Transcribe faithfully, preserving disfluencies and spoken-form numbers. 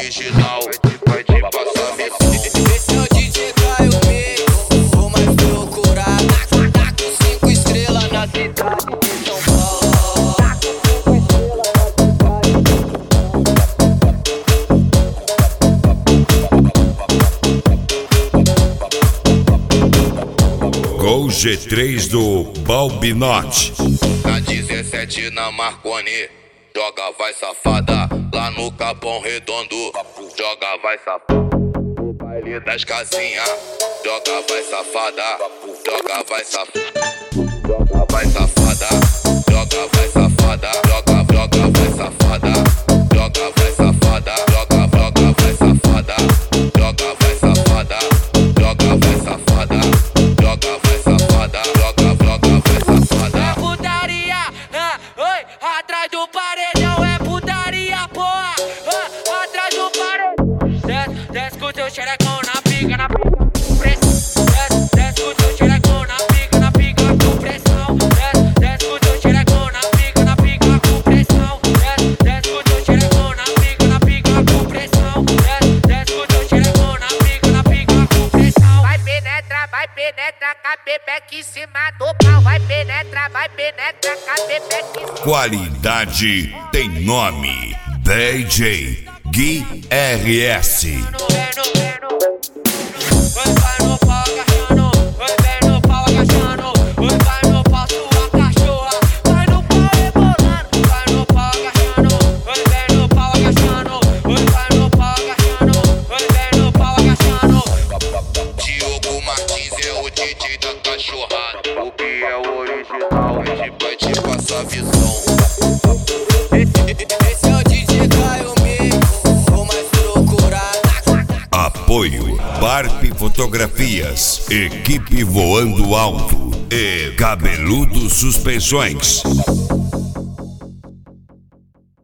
original, vai te passar a missão. Esse é o D J Caio Mix, o mais procurado. Tá com cinco estrelas na cidade de São Paulo. Tá com cinco estrelas. Gol G três do Balbinote. Na dezessete na Marconi, joga vai safada. Lá no Capão Redondo, joga vai safada. No baile das casinhas, joga vai safada. Joga vai safada. Joga vai safada. Joga vai safada. Joga, joga vai safada. Joga vai safada. Joga, joga vai safada. Joga vai safada. Joga vai safada. Joga vai safada. Joga, joga vai safada. É putaria, ah, oi, atrás do paredão é putaria, porra, ah, atrás do paredão. Desce, desce com teu xerecão na pica, na pica com pressão. Desce, desce com teu xerecão na pica, na pica com pressão. Desce, desce com teu xerecão na pica, na pica com pressão. Desce, desce com teu xerecão na pica, na pica com pressão. Desce, desce com teu xerecão na pica, na pica com pressão. Vai penetrar, vai penetrar, com a pepeca em cima do pau. Vai penetrar, vai penetrar, com a pepeca em cima. Qualidade tem nome. D J Gui R S. Diogo Martins é o D J da cachorrada. O que é o original, a gente vai te passar a visão. Esse é o D J Caio Mix, o mais procurado. Apoio Barp Fotografias, Equipe Voando Alto e Cabeludo Suspensões.